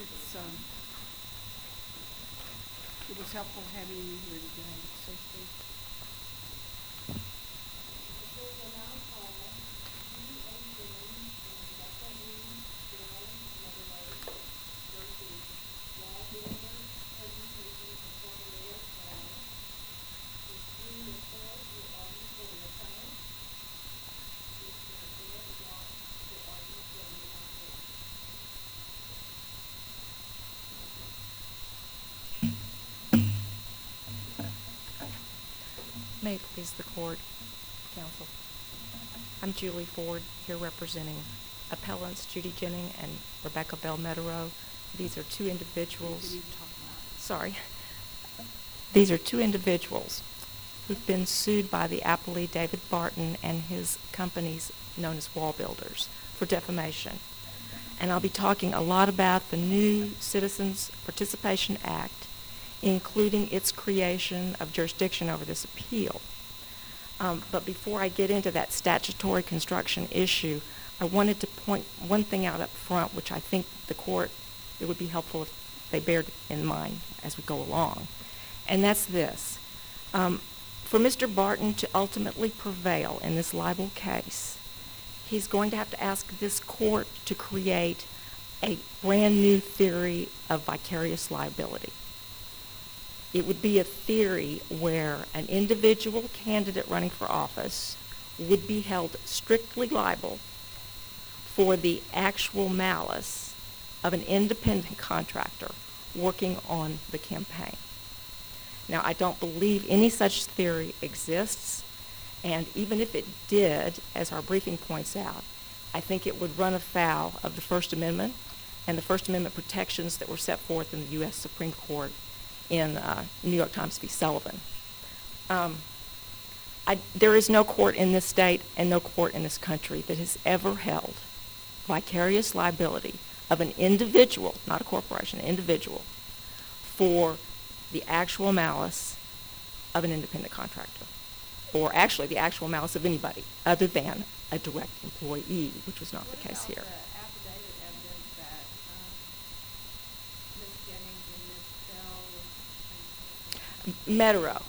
It's, it was helpful having you here today, so Steve. May it please the court, counsel. I'm Julie Ford, here representing appellants Judy Jennings and Rebecca Bell Meadow. These are two individuals. Sorry. These are two individuals who've been sued by the appellee David Barton and his companies known as Wall Builders for defamation. And I'll be talking a lot about the new Citizens Participation Act, including its creation of jurisdiction over this appeal. But before I get into that statutory construction issue, I wanted to point one thing out up front, which I think the court, it would be helpful if they bear in mind as we go along. And that's this. For Mr. Barton to ultimately prevail in this libel case, he's going to have to ask this court to create a brand new theory of vicarious liability. It would be a theory where an individual candidate running for office would be held strictly liable for the actual malice of an independent contractor working on the campaign. Now, I don't believe any such theory exists, and even if it did, as our briefing points out, I think it would run afoul of the First Amendment and the First Amendment protections that were set forth in the U.S. Supreme Court in New York Times v. Sullivan. There is no court in this state and no court in this country that has ever held vicarious liability of an individual, not a corporation, an individual, for the actual malice of an independent contractor, or actually the actual malice of anybody other than a direct employee, which was not the case here. Meadow.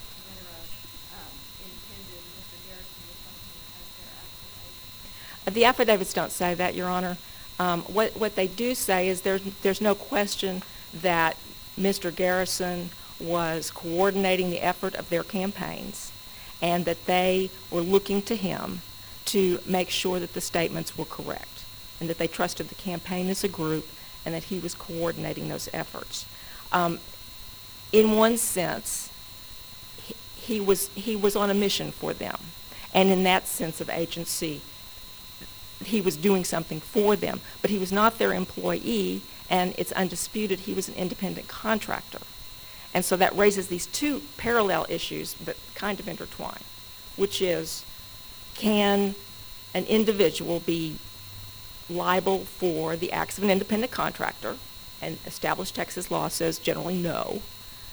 The affidavits don't say that, Your Honor. What they do say is there's no question that Mr. Garrison was coordinating the effort of their campaigns and that they were looking to him to make sure that the statements were correct and that they trusted the campaign as a group and that he was coordinating those efforts. In one sense, he was on a mission for them, and in that sense of agency, he was doing something for them, but he was not their employee, and it's undisputed he was an independent contractor. And so that raises these two parallel issues that kind of intertwine, which is, can an individual be liable for the acts of an independent contractor? And established Texas law says generally no.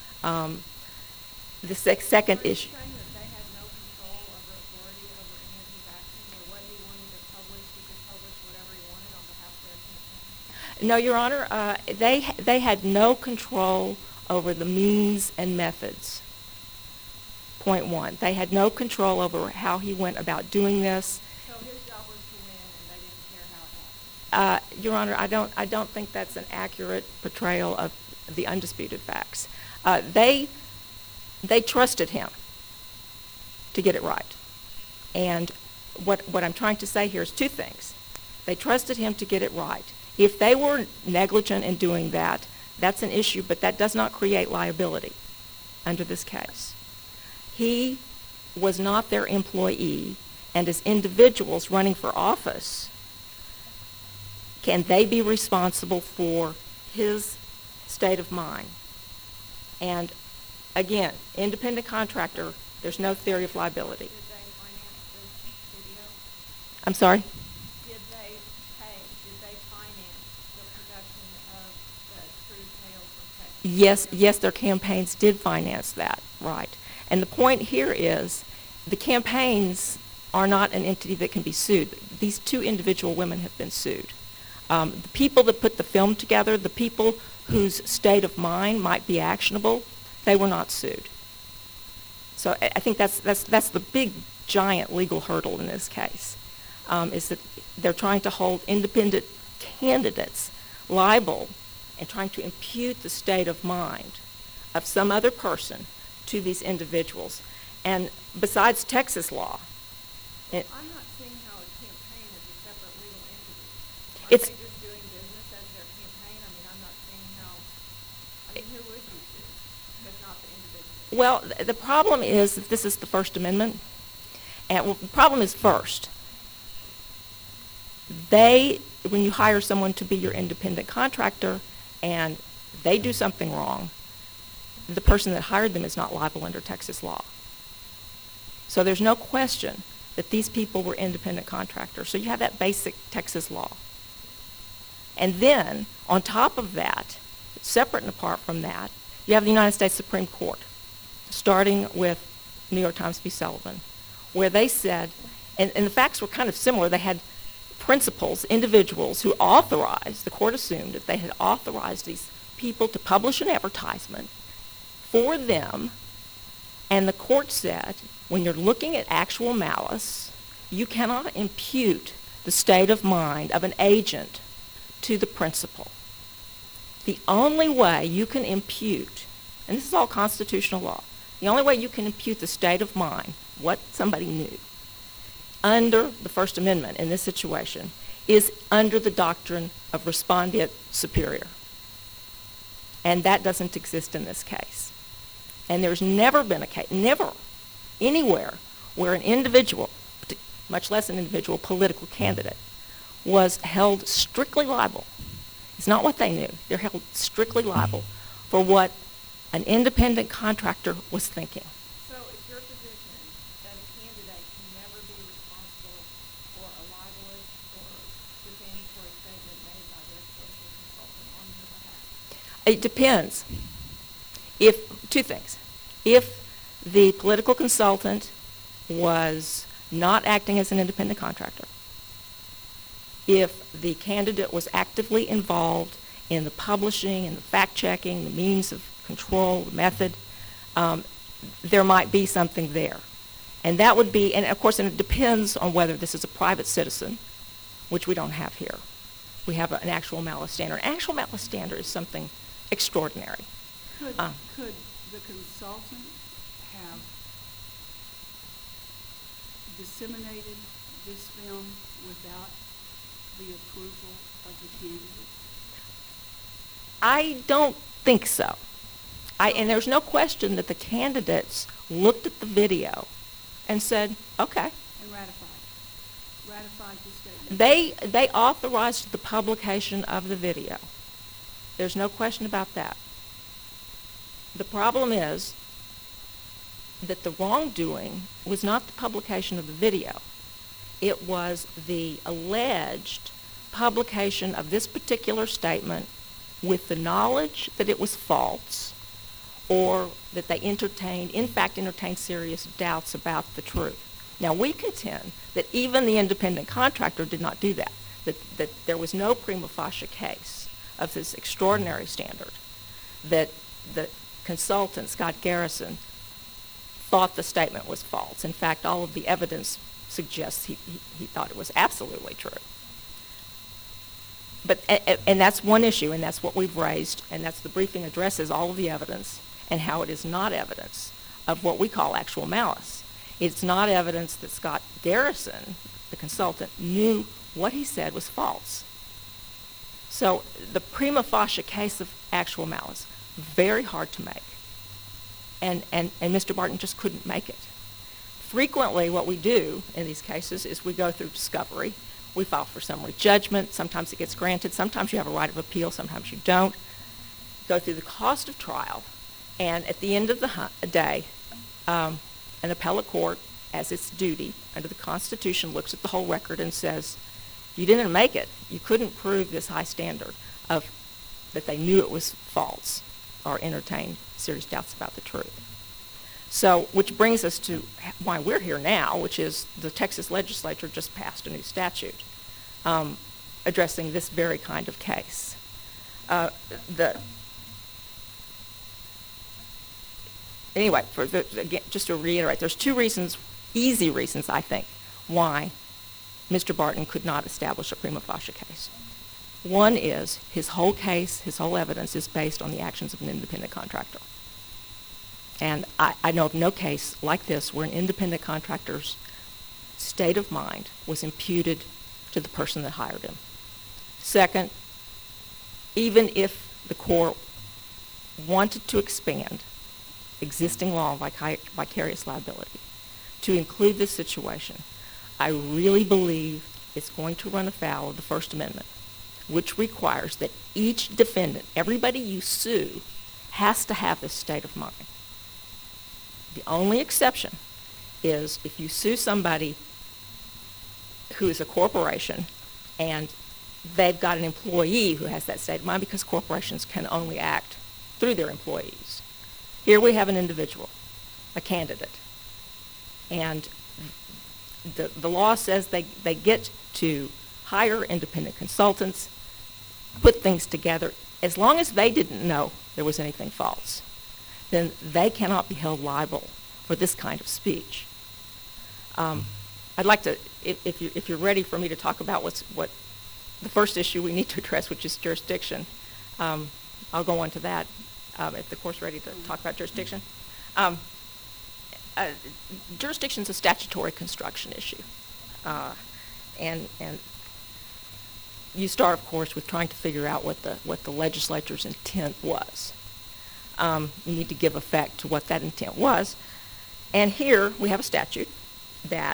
The second issue. Are you saying that they had no control over authority over any of his actions, or what he wanted to publish, he could publish whatever he wanted on behalf of their campaign? No, Your Honor, they had no control over the means and methods. Point one. They had no control over how he went about doing this. So his job was to win, and they didn't care how it happened? Your Honor, I don't think that's an accurate portrayal of the undisputed facts. They trusted him to get it right. And what I'm trying to say here is two things. They trusted him to get it right. If they were negligent in doing that, that's an issue, but that does not create liability under this case. He was not their employee, and as individuals running for office, can they be responsible for his state of mind? And again, independent contractor, there's no theory of liability. Did they finance this video? I'm sorry? Did they finance the production of the True Tales from Texas? Yes, their campaigns did finance that, right. And the point here is the campaigns are not an entity that can be sued. These two individual women have been sued. The people that put the film together, the people whose state of mind might be actionable, they were not sued. So I think that's the big, giant legal hurdle in this case, is that they're trying to hold independent candidates liable and trying to impute the state of mind of some other person to these individuals. And besides Texas law, I'm not seeing how a campaign is a separate legal entity. Aren't It's- they just doing business as their campaign? I mean, I'm not seeing how, I mean, who would you sue if not the individual? well, the problem is that this is the First Amendment. And well, the problem is first, when you hire someone to be your independent contractor and they do something wrong, the person that hired them is not liable under Texas law. So there's no question that these people were independent contractors. So you have that basic Texas law. And then, on top of that, separate and apart from that, you have the United States Supreme Court, starting with New York Times v. Sullivan, where they said, and the facts were kind of similar, they had principals, individuals who authorized, the court assumed that they had authorized these people to publish an advertisement for them, and the court said, when you're looking at actual malice, you cannot impute the state of mind of an agent to the principal. The only way you can impute, and this is all constitutional law, the only way you can impute the state of mind, what somebody knew, under the First Amendment in this situation, is under the doctrine of respondeat superior. And that doesn't exist in this case. And there's never been a case, never, anywhere, where an individual, much less an individual political candidate, was held strictly liable. It's not what they knew. They're held strictly liable for what an independent contractor was thinking. So it's your position that a candidate can never be responsible for a libelous or defamatory statement made by their political consultant on their behalf? It depends. Two things. If the political consultant was not acting as an independent contractor, if the candidate was actively involved in the publishing and the fact-checking, the means of control, the method, there might be something there. And that would be, and of course, and it depends on whether this is a private citizen, which we don't have here. We have an actual malice standard. An actual malice standard is something extraordinary. Could the consultant have disseminated this film without the approval of the candidate? I don't think so. And there's no question that the candidates looked at the video and said, okay. And ratified the statement? They authorized the publication of the video. There's no question about that. The problem is that the wrongdoing was not the publication of the video. It was the alleged publication of this particular statement with the knowledge that it was false, or that they in fact entertained serious doubts about the truth. Now, we contend that even the independent contractor did not do that, that there was no prima facie case of this extraordinary standard, that the consultant, Scott Garrison, thought the statement was false. In fact, all of the evidence suggests he thought it was absolutely true. But, and that's one issue, and that's what we've raised, and that's the briefing addresses all of the evidence and how it is not evidence of what we call actual malice. It's not evidence that Scott Garrison, the consultant, knew what he said was false. So the prima facie case of actual malice, very hard to make. And Mr. Barton just couldn't make it. Frequently what we do in these cases is we go through discovery. We file for summary judgment. Sometimes it gets granted. Sometimes you have a right of appeal. Sometimes you don't. Go through the cost of trial. And at the end of the day, an appellate court, as its duty under the Constitution, looks at the whole record and says, you didn't make it. You couldn't prove this high standard of that they knew it was false or entertained serious doubts about the truth. So, which brings us to why we're here now, which is the Texas legislature just passed a new statute addressing this very kind of case. Anyway, again, just to reiterate, there's two reasons, easy reasons, I think, why Mr. Barton could not establish a prima facie case. One is his whole case, his whole evidence is based on the actions of an independent contractor. And I know of no case like this where an independent contractor's state of mind was imputed to the person that hired him. Second, even if the court wanted to expand existing law of vicarious liability to include this situation, I really believe it's going to run afoul of the First Amendment, which requires that each defendant, everybody you sue, has to have this state of mind. The only exception is if you sue somebody who is a corporation and they've got an employee who has that state of mind, because corporations can only act through their employees. Here we have an individual, a candidate, and the law says they get to hire independent consultants, put things together. As long as they didn't know there was anything false, then they cannot be held liable for this kind of speech. I'd like to, if you're ready for me to talk about what the first issue we need to address, which is jurisdiction, I'll go on to that if the court's ready to talk about jurisdiction. Jurisdiction is a statutory construction issue, and you start, of course, with trying to figure out what the legislature's intent was. You need to give effect to what that intent was, and here we have a statute that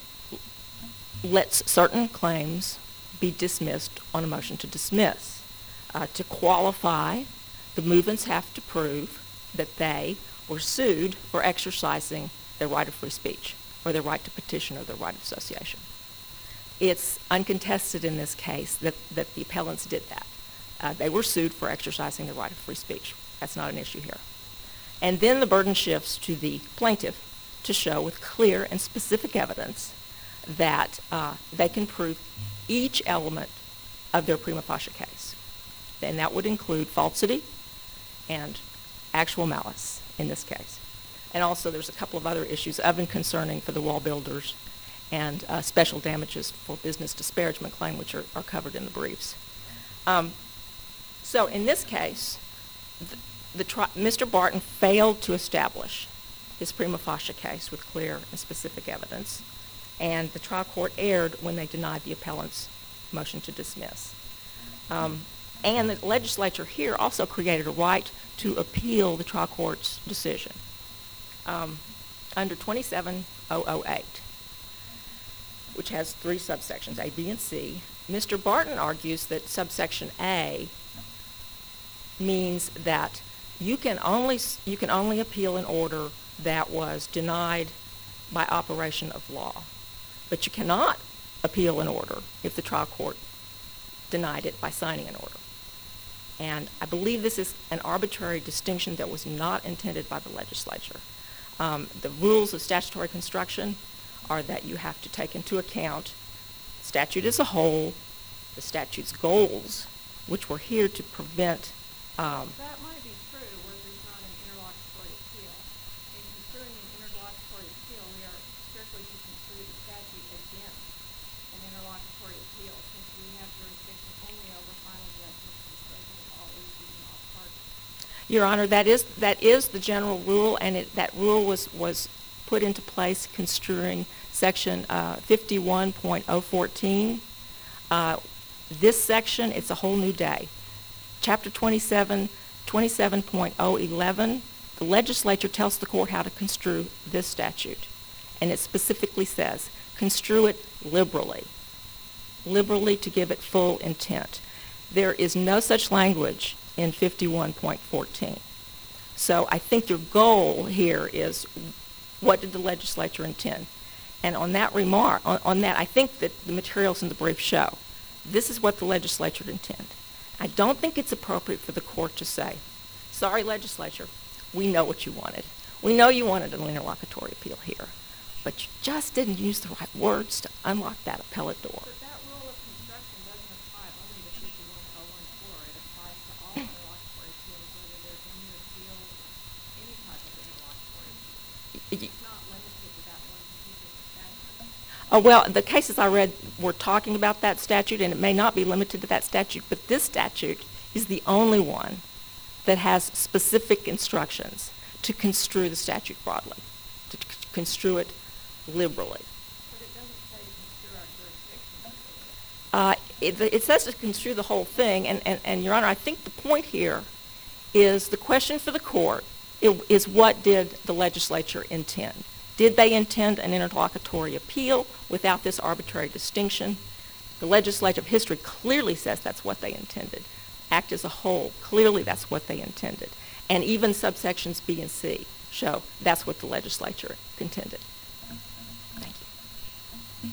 lets certain claims be dismissed on a motion to dismiss. To qualify, the movements have to prove that they were sued for exercising their right of free speech, or their right to petition, or their right of association. It's uncontested in this case that the appellants did that. They were sued for exercising their right of free speech. That's not an issue here. And then the burden shifts to the plaintiff to show with clear and specific evidence that they can prove each element of their prima facie case. And that would include falsity and actual malice in this case. And also there's a couple of other issues of and concerning for the wall builders, and special damages for business disparagement claim, which are covered in the briefs. So in this case, Mr. Barton failed to establish his prima facie case with clear and specific evidence, and the trial court erred when they denied the appellant's motion to dismiss. And the legislature here also created a right to appeal the trial court's decision under 27008, which has three subsections, A, B, and C. Mr. Barton argues that subsection A means that you can only appeal an order that was denied by operation of law, but you cannot appeal an order if the trial court denied it by signing an order. And I believe this is an arbitrary distinction that was not intended by the legislature. The rules of statutory construction are that you have to take into account the statute as a whole, the statute's goals, which were here to prevent. That might be true where there's not an interlocutory appeal. In construing an interlocutory appeal, we are strictly to construe the statute against an interlocutory appeal, since we have jurisdiction only over final judgments disposing of all issues and all parties. Your Honor, that is the general rule, and that rule was put into place construing section 51.014. This section, it's a whole new day. Chapter 27.011, the legislature tells the court how to construe this statute, and it specifically says, construe it liberally to give it full intent. There is no such language in 51.14. So I think your goal here is, what did the legislature intend? And on that remark, on that, I think that the materials in the brief show this is what the legislature intended. I don't think it's appropriate for the court to say, sorry, legislature, we know what you wanted. We know you wanted an interlocutory appeal here, but you just didn't use the right words to unlock that appellate door. But that rule of construction doesn't apply Well, the cases I read were talking about that statute, and it may not be limited to that statute, but this statute is the only one that has specific instructions to construe the statute broadly, to construe it liberally. But it doesn't say to construe our jurisdiction. It says to construe the whole thing, and Your Honor, I think the point here is the question for the court is what did the legislature intend? Did they intend an interlocutory appeal without this arbitrary distinction? The legislative history clearly says that's what they intended. Act as a whole, clearly that's what they intended. And even subsections B and C show that's what the legislature intended. Thank you.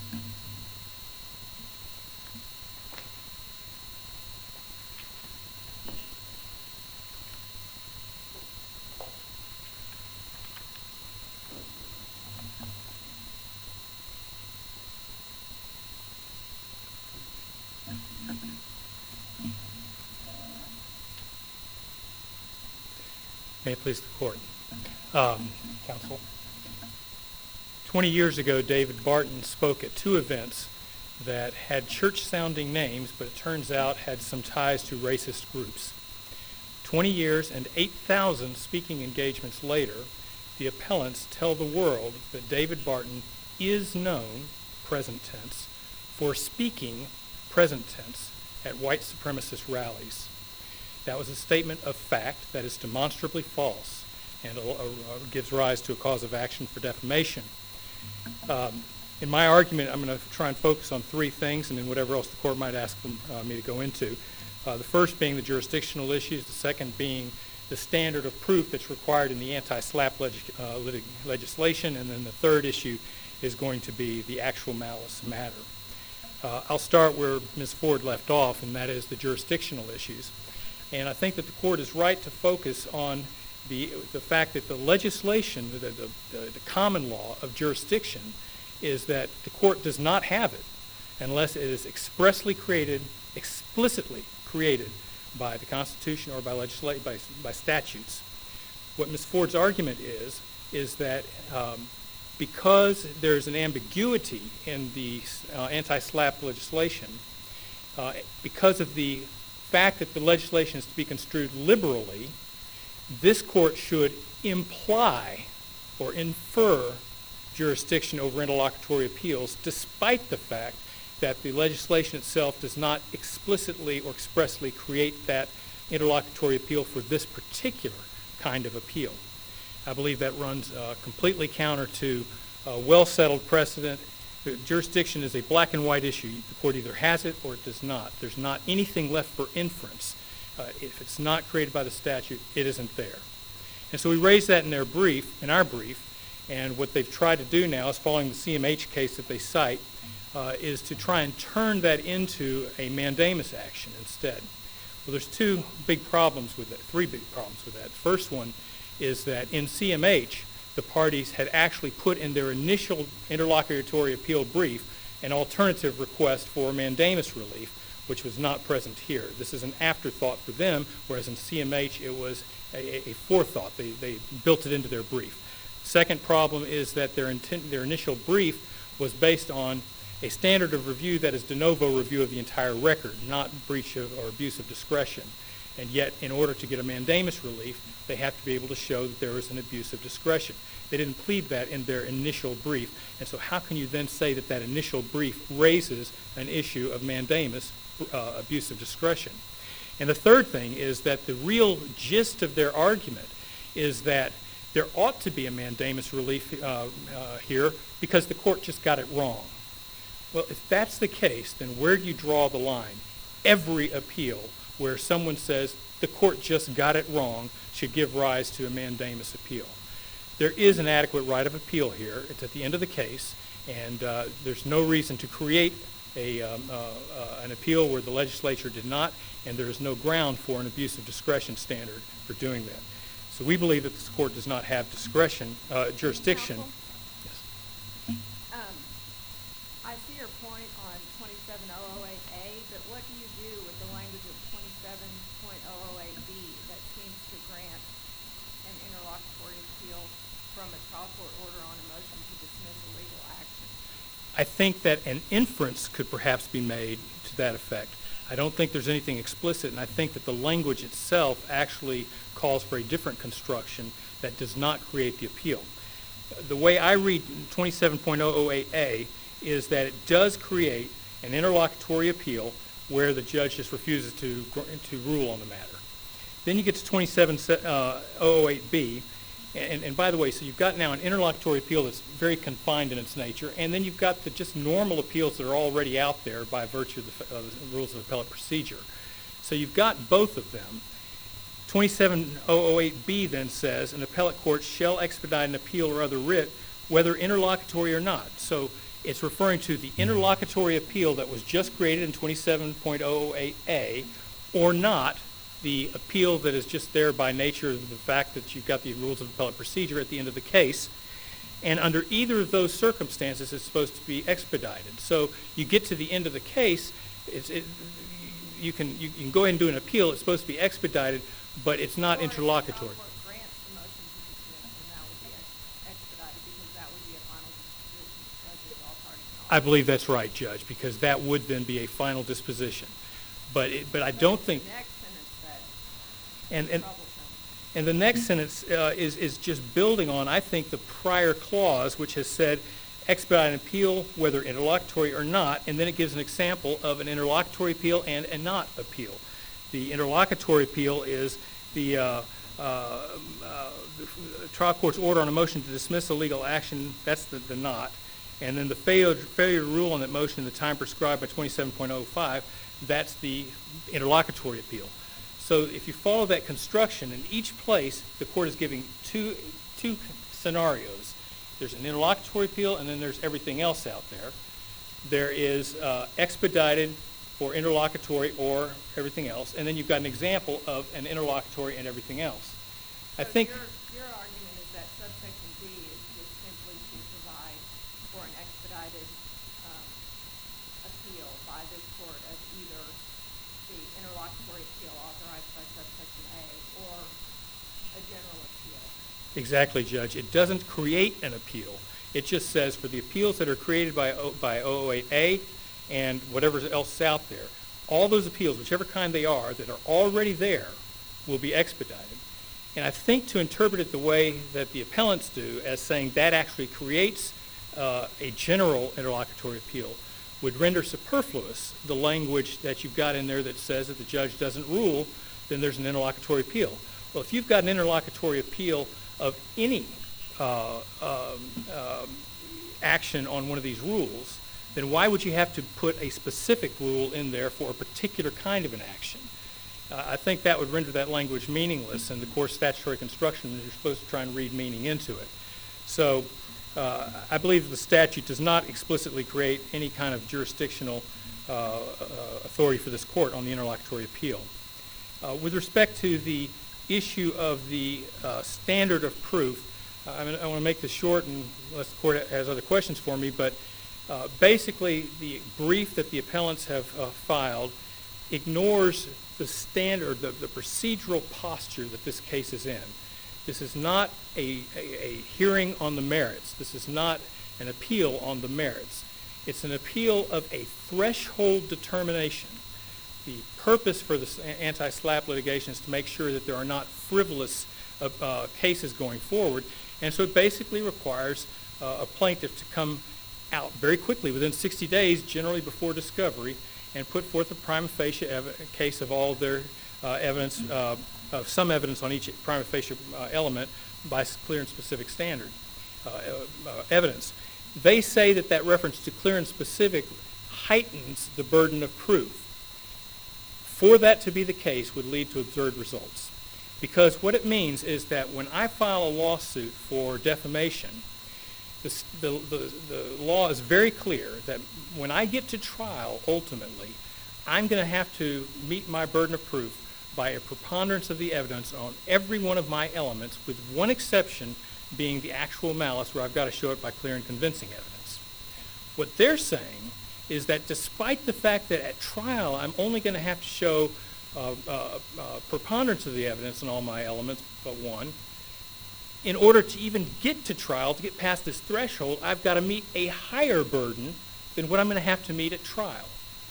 May it please the court. Counsel. 20 years ago, David Barton spoke at two events that had church-sounding names, but it turns out had some ties to racist groups. 20 years and 8,000 speaking engagements later, the appellants tell the world that David Barton is known, present tense, for speaking, present tense, at white supremacist rallies. That was a statement of fact that is demonstrably false and gives rise to a cause of action for defamation. In my argument, I'm going to try and focus on three things, and then whatever else the court might ask me to go into. The first being the jurisdictional issues, the second being the standard of proof that's required in the anti-SLAPP legislation, and then the third issue is going to be the actual malice matter. I'll start where Ms. Ford left off, and that is the jurisdictional issues. And I think that the court is right to focus on the fact that the legislation, the common law of jurisdiction, is that the court does not have it unless it is explicitly created by the Constitution or by statutes. What Ms. Ford's argument is that because there's an ambiguity in the anti-SLAPP legislation, because of the fact that the legislation is to be construed liberally, this court should imply or infer jurisdiction over interlocutory appeals, despite the fact that the legislation itself does not explicitly or expressly create that interlocutory appeal for this particular kind of appeal. I believe that runs completely counter to well-settled precedent. Jurisdiction is a black and white issue. The court either has it or it does not. There's not anything left for inference. If it's not created by the statute, it isn't there. And so we raised that in our brief, and what they've tried to do now is, following the CMH case that they cite, is to try and turn that into a mandamus action instead. Well, there's three big problems with that. The first one is that in CMH, the parties had actually put in their initial interlocutory appeal brief an alternative request for mandamus relief, which was not present here. This is an afterthought for them, whereas in CMH it was a forethought. They built it into their brief. Second problem is that their initial brief was based on a standard of review that is de novo review of the entire record, not breach of or abuse of discretion. And yet, in order to get a mandamus relief, they have to be able to show that there is an abuse of discretion. They didn't plead that in their initial brief. And so how can you then say that that initial brief raises an issue of mandamus, abuse of discretion? And the third thing is that the real gist of their argument is that there ought to be a mandamus relief here because the court just got it wrong. Well, if that's the case, then where do you draw the line? Every appeal where someone says the court just got it wrong should give rise to a mandamus appeal. There is an adequate right of appeal here. It's at the end of the case, and there's no reason to create an appeal where the legislature did not, and there is no ground for an abuse of discretion standard for doing that. So we believe that this court does not have jurisdiction. Counsel? Yes. I see your point on 27008A, but what do you do with the language of 27.008B that seems to grant an interlocutory appeal from a trial court order on a motion to dismiss a legal action? I think that an inference could perhaps be made to that effect. I don't think there's anything explicit, and I think that the language itself actually calls for a different construction that does not create the appeal. The way I read 27.008A is that it does create an interlocutory appeal where the judge just refuses to rule on the matter. Then you get to 27.008B, and by the way, so you've got now an interlocutory appeal that's very confined in its nature, and then you've got the just normal appeals that are already out there by virtue of the rules of appellate procedure. So you've got both of them. 27.008B then says an appellate court shall expedite an appeal or other writ, whether interlocutory or not. So it's referring to the interlocutory appeal that was just created in 27.008A, or not the appeal that is just there by nature of the fact that you've got the rules of appellate procedure at the end of the case. And under either of those circumstances, it's supposed to be expedited. So you get to the end of the case, you can go ahead and do an appeal. It's supposed to be expedited, but it's not interlocutory. Or if the trial court grants the motion to dismiss, then that would be expedited because that would be a final disposition. Judges, all parties know. I believe that's right, Judge, because that would then be a final disposition. But I don't think. The next sentence that And troublesome. the next sentence is just building on, I think, the prior clause, which has said expedite an appeal, whether interlocutory or not, and then it gives an example of an interlocutory appeal and a not appeal. The interlocutory appeal is the trial court's order on a motion to dismiss a legal action, that's the not, and then the failure to rule on that motion in the time prescribed by 27.05, that's the interlocutory appeal. So if you follow that construction, in each place, the court is giving two scenarios. There's an interlocutory appeal, and then there's everything else out there. There is expedited or interlocutory or everything else, and then you've got an example of an interlocutory and everything else. I So think your argument is that subsection D is just simply to provide for an expedited appeal by this court of either the interlocutory appeal authorized by subsection A or a general appeal. exactly, Judge. It doesn't create an appeal. It just says for the appeals that are created by 008A and whatever else is out there, all those appeals, whichever kind they are, that are already there will be expedited. And I think to interpret it the way that the appellants do, as saying that actually creates a general interlocutory appeal, would render superfluous the language that you've got in there that says that the judge doesn't rule, then there's an interlocutory appeal. Well, if you've got an interlocutory appeal of any action on one of these rules, then why would you have to put a specific rule in there for a particular kind of an action? I think that would render that language meaningless, and the court's statutory construction, you're supposed to try and read meaning into it. So I believe the statute does not explicitly create any kind of jurisdictional authority for this court on the interlocutory appeal. With respect to the issue of the standard of proof, I want to make this short unless the court has other questions for me, but basically the brief that the appellants have filed ignores the standard, the procedural posture that this case is in. This is not a hearing on the merits. This is not an appeal on the merits. It's an appeal of a threshold determination. The purpose for this anti-SLAPP litigation is to make sure that there are not frivolous cases going forward, and so it basically requires a plaintiff to come out very quickly, within 60 days, generally before discovery, and put forth a prima facie case of all their evidence, of some evidence on each prima facie element by clear and specific standard evidence. They say that that reference to clear and specific heightens the burden of proof. For that to be the case would lead to absurd results. Because what it means is that when I file a lawsuit for defamation, the law is very clear that when I get to trial, ultimately, I'm going to have to meet my burden of proof by a preponderance of the evidence on every one of my elements, with one exception being the actual malice, where I've got to show it by clear and convincing evidence. What they're saying is that despite the fact that at trial I'm only going to have to show preponderance of the evidence in all my elements but one, in order to even get to trial, to get past this threshold, I've got to meet a higher burden than what I'm going to have to meet at trial.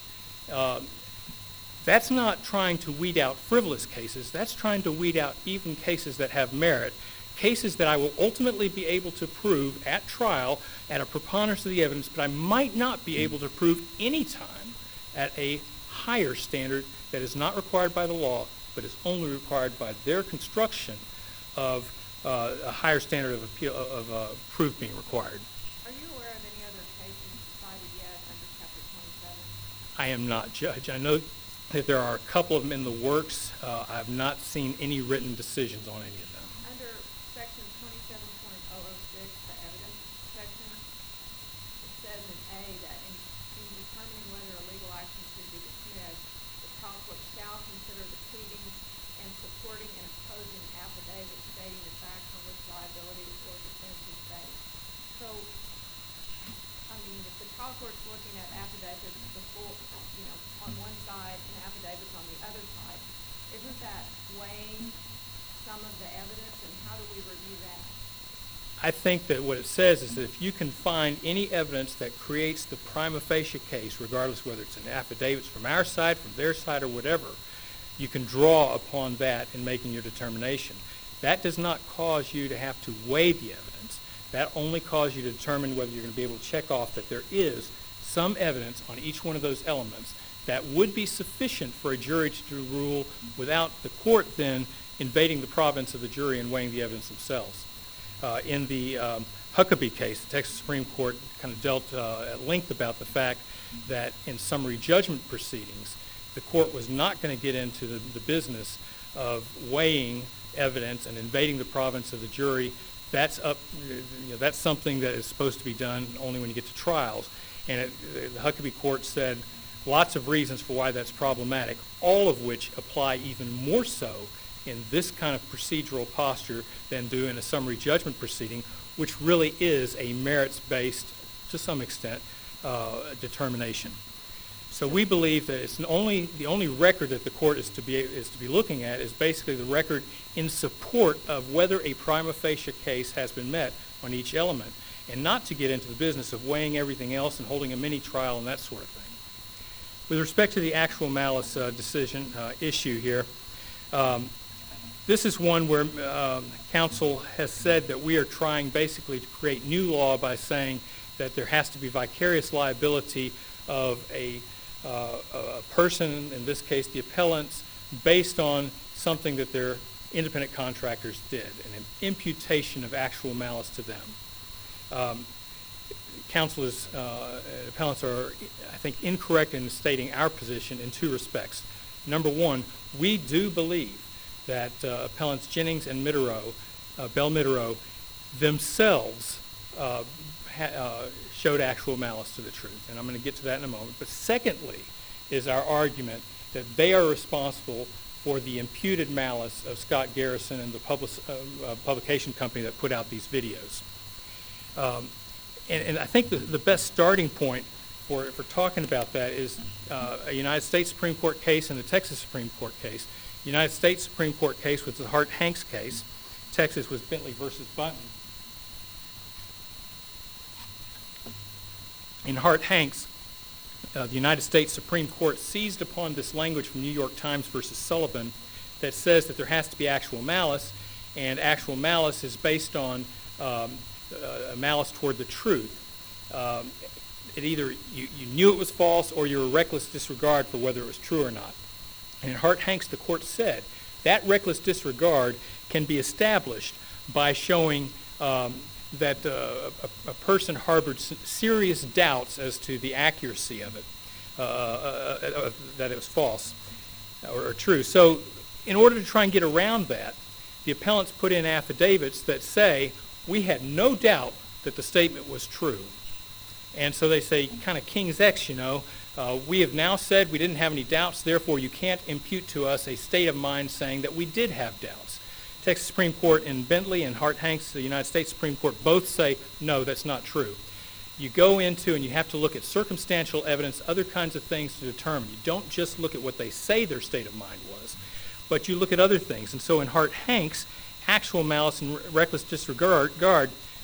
That's not trying to weed out frivolous cases. That's trying to weed out even cases that have merit, cases that I will ultimately be able to prove at trial at a preponderance of the evidence, but I might not be able to prove any time at a higher standard that is not required by the law, but is only required by their construction of a higher standard of proof being required. Are you aware of any other cases decided yet under Chapter 27? I am not, Judge. I know that there are a couple of them in the works. I have not seen any written decisions on any of them. Under Section 27.006, the evidence section, it says in A that in determining whether a legal action should be dismissed, the trial court shall consider the pleadings and supporting and opposing affidavits stating the facts on which liability or defense is based. So, I mean, if the trial court's looking at affidavits before, on one side and affidavits on the other side, isn't that weighing some of the evidence, and how do we review that? I think that what it says is that if you can find any evidence that creates the prima facie case, regardless whether it's an affidavit from our side, from their side, or whatever, you can draw upon that in making your determination. That does not cause you to have to weigh the evidence. That only causes you to determine whether you're going to be able to check off that there is some evidence on each one of those elements that would be sufficient for a jury to rule without the court then invading the province of the jury and weighing the evidence themselves. In the Huckabee case, the Texas Supreme Court kind of dealt at length about the fact that in summary judgment proceedings, the court was not going to get into the business of weighing evidence and invading the province of the jury. That's that's something that is supposed to be done only when you get to trials. And the Huckabee court said lots of reasons for why that's problematic, all of which apply even more so in this kind of procedural posture than do in a summary judgment proceeding, which really is a merits-based, to some extent, determination. So we believe that it's the only record that the court is to be looking at is basically the record in support of whether a prima facie case has been met on each element, and not to get into the business of weighing everything else and holding a mini trial and that sort of thing. With respect to the actual malice decision issue here, this is one where counsel has said that we are trying basically to create new law by saying that there has to be vicarious liability of a person, in this case the appellants, based on something that their independent contractors did, an imputation of actual malice to them. Appellants are, I think, incorrect in stating our position in two respects. Number one, we do believe that appellants Jennings and Bell Mitterow themselves showed actual malice to the truth, and I'm going to get to that in a moment. But secondly is our argument that they are responsible for the imputed malice of Scott Garrison and the publication company that put out these videos. And I think the best starting point for talking about that is a United States Supreme Court case and a Texas Supreme Court case. The United States Supreme Court case was the Hart-Hanks case. Texas was Bentley versus Bunton. In Hart-Hanks, the United States Supreme Court seized upon this language from New York Times versus Sullivan that says that there has to be actual malice, and actual malice is based on malice toward the truth. It either you knew it was false or you were reckless disregard for whether it was true or not. And in Hart-Hanks, the court said that reckless disregard can be established by showing that a person harbored serious doubts as to the accuracy of it, that it was false or true. So in order to try and get around that, the appellants put in affidavits that say, we had no doubt that the statement was true. And so they say, kind of King's X, we have now said we didn't have any doubts, therefore you can't impute to us a state of mind saying that we did have doubts. Texas Supreme Court in Bentley and Hart-Hanks, the United States Supreme Court, both say, no, that's not true. You go into and you have to look at circumstantial evidence, other kinds of things to determine. You don't just look at what they say their state of mind was, but you look at other things. And so in Hart-Hanks, actual malice and reckless disregard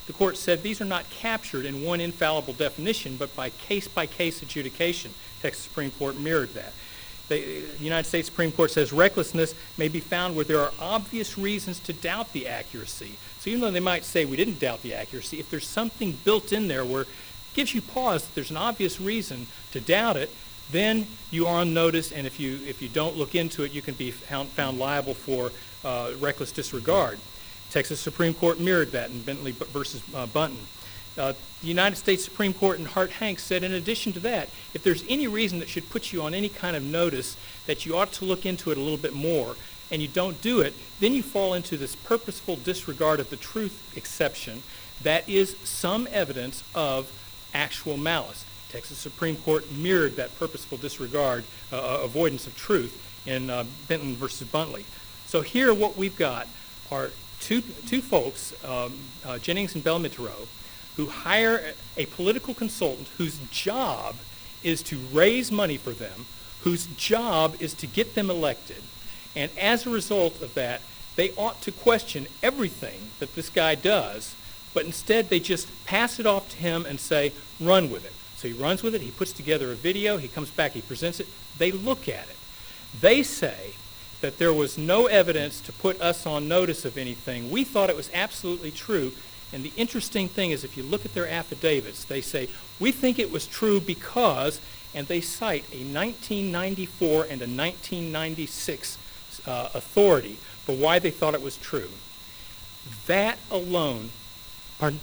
the court said these are not captured in one infallible definition, but by case-by-case adjudication. Texas Supreme Court mirrored that. The United States Supreme Court says recklessness may be found where there are obvious reasons to doubt the accuracy. So even though they might say we didn't doubt the accuracy, if there's something built in there where it gives you pause that there's an obvious reason to doubt it, then you are on notice, and if you don't look into it, you can be found liable for reckless disregard. Texas Supreme Court mirrored that in Bentley versus Bunton. The United States Supreme Court in Hart-Hanks said, in addition to that, if there's any reason that should put you on any kind of notice that you ought to look into it a little bit more, and you don't do it, then you fall into this purposeful disregard of the truth exception that is some evidence of actual malice. Texas Supreme Court mirrored that purposeful disregard, avoidance of truth in Benton versus Buntley. So here what we've got are two folks, Jennings and Belmitero, who hire a political consultant whose job is to raise money for them, whose job is to get them elected. And as a result of that, they ought to question everything that this guy does, but instead they just pass it off to him and say, run with it. So he runs with it, he puts together a video, he comes back, he presents it, they look at it. They say that there was no evidence to put us on notice of anything. We thought it was absolutely true. And the interesting thing is if you look at their affidavits, they say, we think it was true because, and they cite a 1994 and a 1996 authority for why they thought it was true. That alone, pardon?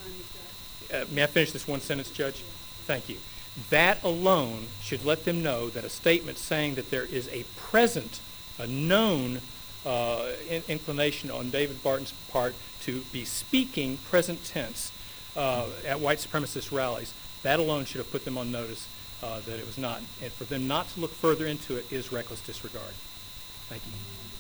May I finish this one sentence, Judge? Thank you. That alone should let them know that a statement saying that there is a present, a known inclination on David Barton's part to be speaking present tense at white supremacist rallies, that alone should have put them on notice that it was not. And for them not to look further into it is reckless disregard. Thank you.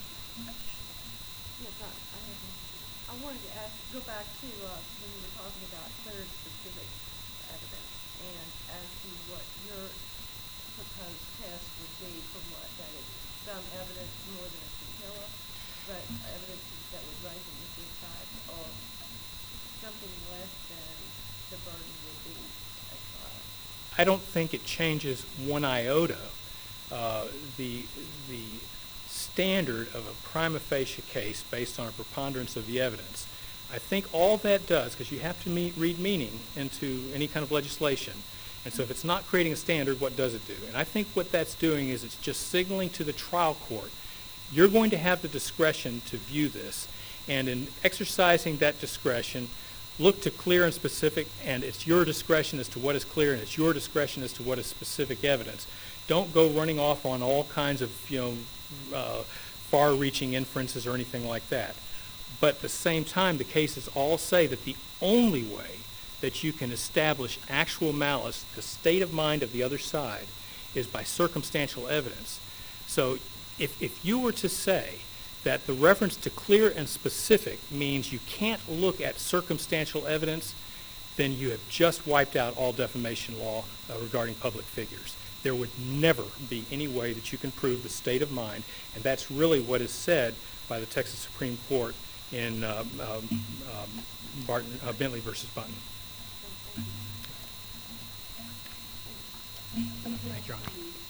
Yes, I wanted to go back to when you were talking about clear and specific evidence, and as to what your proposed test would be for what that is. Some evidence more than a scintilla, but evidence that would raise an issue of fact, or something less than the burden would be at trial. I don't think it changes one iota the standard of a prima facie case based on a preponderance of the evidence. I think all that does, because you have to read meaning into any kind of legislation, and so if it's not creating a standard, what does it do? And I think what that's doing is it's just signaling to the trial court, you're going to have the discretion to view this, and in exercising that discretion, look to clear and specific, and it's your discretion as to what is clear, and it's your discretion as to what is specific evidence. Don't go running off on all kinds of, far-reaching inferences or anything like that. But at the same time, the cases all say that the only way that you can establish actual malice, the state of mind of the other side, is by circumstantial evidence. So if you were to say that the reference to clear and specific means you can't look at circumstantial evidence, then you have just wiped out all defamation law regarding public figures. There would never be any way that you can prove the state of mind, and that's really what is said by the Texas Supreme Court in Bentley versus Bunton. Thank you, Your Honor.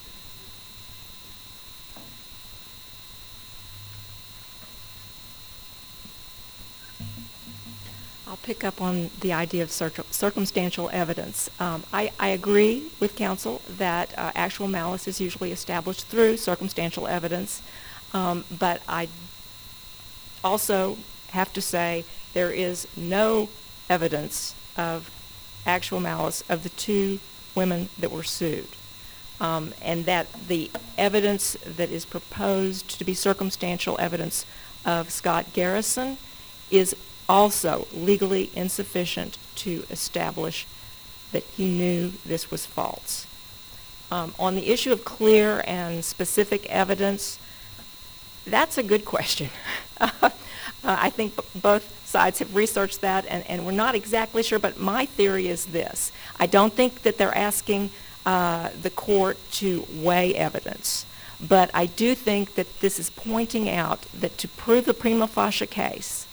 I'll pick up on the idea of circumstantial evidence. I agree with counsel that actual malice is usually established through circumstantial evidence, but I also have to say there is no evidence of actual malice of the two women that were sued, and that the evidence that is proposed to be circumstantial evidence of Scott Garrison is also legally insufficient to establish that he knew this was false. On the issue of clear and specific evidence, that's a good question. I think both sides have researched that, and we're not exactly sure, but my theory is this. I don't think that they're asking the court to weigh evidence, but I do think that this is pointing out that to prove the prima facie case,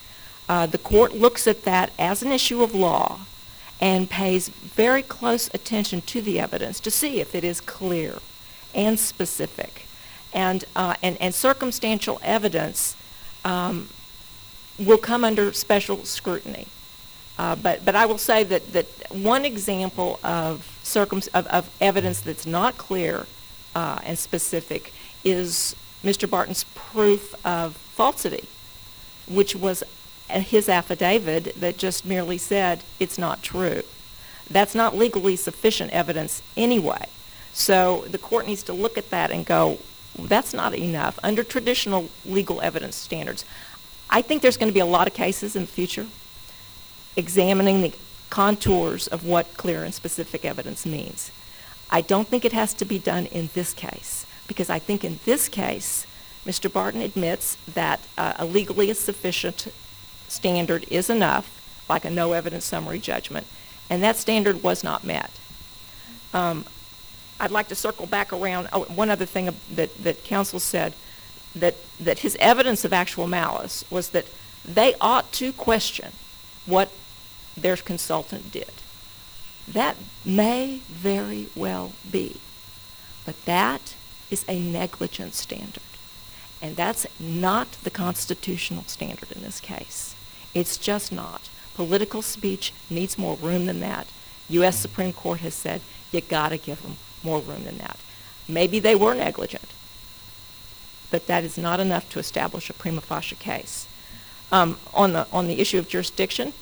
The court looks at that as an issue of law and pays very close attention to the evidence to see if it is clear and specific. And circumstantial evidence will come under special scrutiny. But I will say that one example of evidence that's not clear and specific is Mr. Barton's proof of falsity, which was his affidavit that just merely said it's not true. That's not legally sufficient evidence anyway. So the court needs to look at that and go, that's not enough. Under traditional legal evidence standards, I think there's going to be a lot of cases in the future examining the contours of what clear and specific evidence means. I don't think it has to be done in this case, because I think in this case, Mr. Barton admits that a legally sufficient standard is enough, like a no evidence summary judgment, and that standard was not met. I'd like to circle back around. Oh, one other thing that counsel said, that his evidence of actual malice was that they ought to question what their consultant did. That may very well be, but that is a negligence standard, and that's not the constitutional standard in this case. It's just not. Political speech needs more room than that. U.S. Supreme Court has said you gotta give them more room than that. Maybe they were negligent, but that is not enough to establish a prima facie case. On the issue of jurisdiction,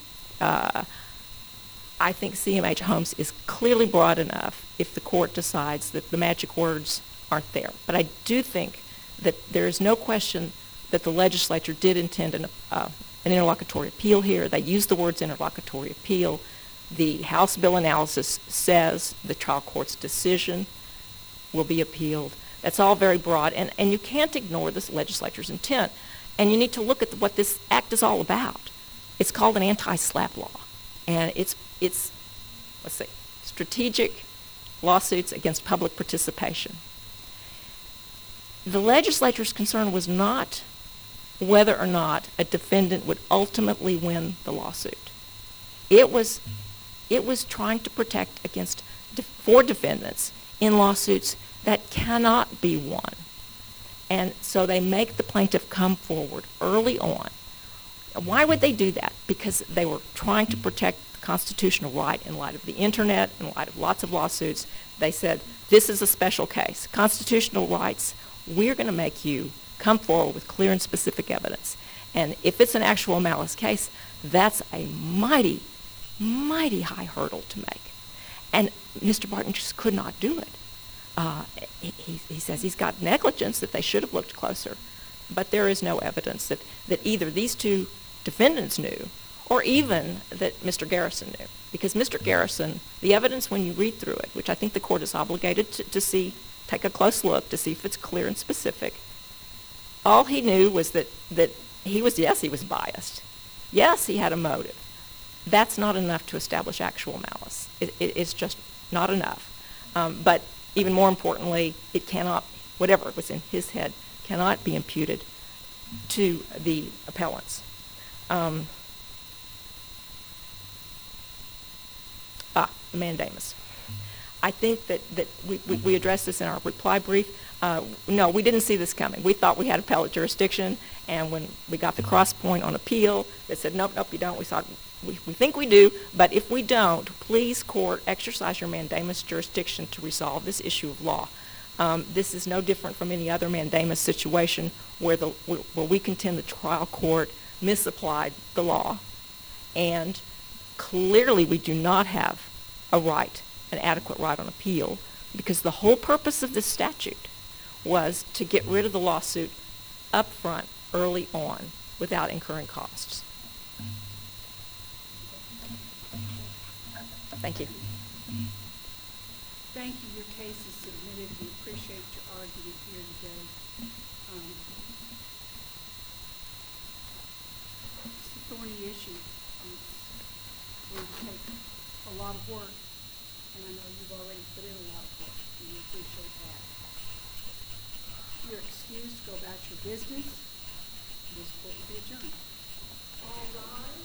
I think CMH Holmes is clearly broad enough if the court decides that the magic words aren't there. But I do think that there is no question that the legislature did intend an interlocutory appeal here. They used the words interlocutory appeal. The House bill analysis says the trial court's decision will be appealed. That's all very broad, and you can't ignore this legislature's intent. And you need to look at what this act is all about. It's called an anti-SLAPP law, and it's let's see, strategic lawsuits against public participation. The legislature's concern was not whether or not a defendant would ultimately win the lawsuit. It was trying to protect against for defendants in lawsuits that cannot be won. And so they make the plaintiff come forward early on. Why would they do that? Because they were trying to protect the constitutional right in light of the internet, in light of lots of lawsuits. They said, this is a special case. Constitutional rights, we're going to make you come forward with clear and specific evidence. And if it's an actual malice case, that's a mighty, mighty high hurdle to make. And Mr. Barton just could not do it. He says he's got negligence, that they should have looked closer. But there is no evidence that either these two defendants knew or even that Mr. Garrison knew. Because Mr. Garrison, the evidence when you read through it, which I think the court is obligated to see, take a close look to see if it's clear and specific, all he knew was that he was biased. Yes, he had a motive. That's not enough to establish actual malice. It's just not enough. But even more importantly, it cannot, whatever was in his head, cannot be imputed to the appellants. The mandamus. I think that we addressed this in our reply brief. No, we didn't see this coming. We thought we had appellate jurisdiction, and when we got the cross point on appeal, they said, nope, you don't. We thought, we think we do, but if we don't, please, court, exercise your mandamus jurisdiction to resolve this issue of law. This is no different from any other mandamus situation where we contend the trial court misapplied the law, and clearly we do not have an adequate right on appeal, because the whole purpose of this statute was to get rid of the lawsuit up front, early on, without incurring costs. Thank you. Thank you. Your case is submitted. We appreciate your argument here today. It's a thorny issue. It will take a lot of work, and I know you've already put in a lot of work, and we appreciate that. You're excused to go about your business. This court will be adjourned. rise.